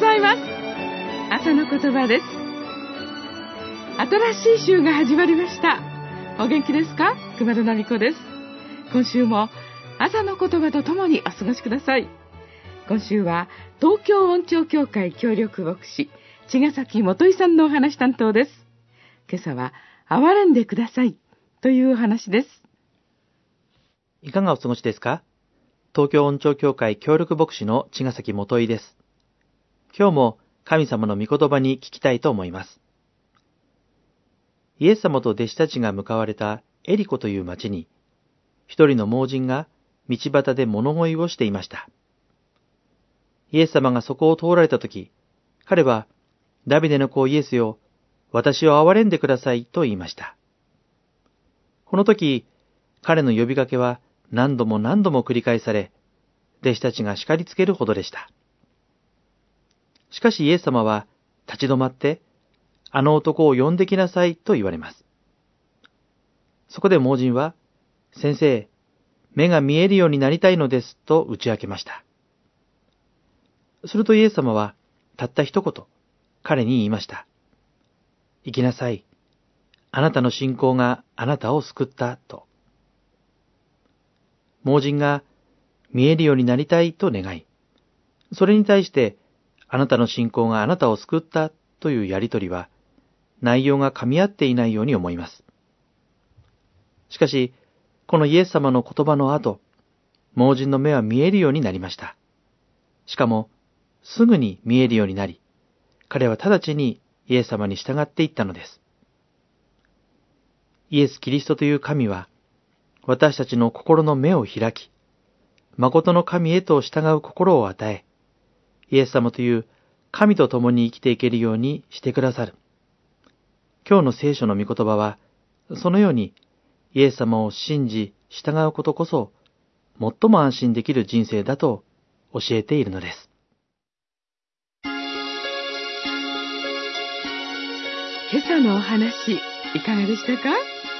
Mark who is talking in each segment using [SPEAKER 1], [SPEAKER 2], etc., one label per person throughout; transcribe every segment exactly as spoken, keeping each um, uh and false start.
[SPEAKER 1] ざいます。朝の言葉です。新しい週が始まりました。お元気ですか？熊田奈美子です。今週も朝の言葉とともにお過ごしください。今週は東京音調協会協力牧師茅ヶ崎元井さんのお話担当です。今朝は憐れんでくださいというお話です。
[SPEAKER 2] いかがお過ごしですか？東京音調協会協力牧師の茅ヶ崎元井です。今日も神様の御言葉に聞きたいと思います。イエス様と弟子たちが向かわれたエリコという町に、一人の盲人が道端で物乞いをしていました。イエス様がそこを通られたとき、彼は、ダビデの子イエスよ、私を憐れんでくださいと言いました。この時、彼の呼びかけは何度も何度も繰り返され、弟子たちが叱りつけるほどでした。しかしイエス様は立ち止まって、あの男を呼んできなさいと言われます。そこで盲人は、先生、目が見えるようになりたいのですと打ち明けました。するとイエス様はたった一言、彼に言いました。行きなさい。あなたの信仰があなたを救ったと。盲人が見えるようになりたいと願い、それに対してあなたの信仰があなたを救ったというやりとりは内容が噛み合っていないように思います。しかし、このイエス様の言葉の後、盲人の目は見えるようになりました。しかも、すぐに見えるようになり、彼は直ちにイエス様に従っていったのです。イエス・キリストという神は、私たちの心の目を開き、誠の神へと従う心を与え、イエス様という神と共に生きていけるようにしてくださる。今日の聖書の御言葉は、そのようにイエス様を信じ従うことこそ、最も安心できる人生だと教えているのです。
[SPEAKER 1] 今朝のお話、いかがでしたか？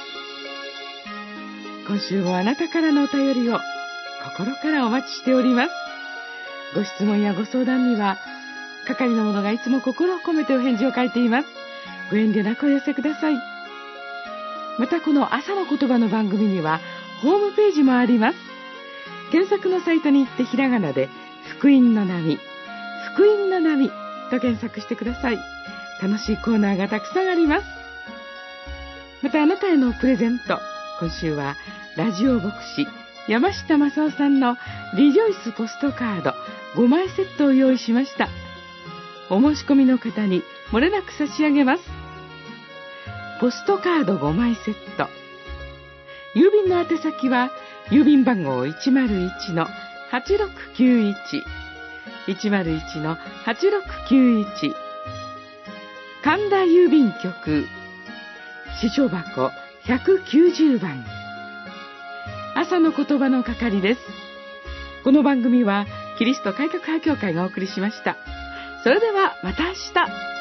[SPEAKER 1] 今週もあなたからのお便りを心からお待ちしております。ご質問やご相談には、係の者がいつも心を込めてお返事を書いています。ご遠慮なくお寄せください。またこの朝の言葉の番組にはホームページもあります。検索のサイトに行ってひらがなで福音の波、福音の波と検索してください。楽しいコーナーがたくさんあります。またあなたへのプレゼント、今週はラジオ牧師山下正夫さんのリジョイスポストカードごまいセットを用意しました。お申し込みの方に漏れなく差し上げます。ポストカードごまいセット。郵便の宛先は郵便番号 いちまるいちのはちろくきゅういち いちまるいちのはちろくきゅういち、神田郵便局支所箱ひゃくきゅうじゅうばん。朝の言葉の係です。この番組はキリスト改革派教会がお送りしました。それではまた明日。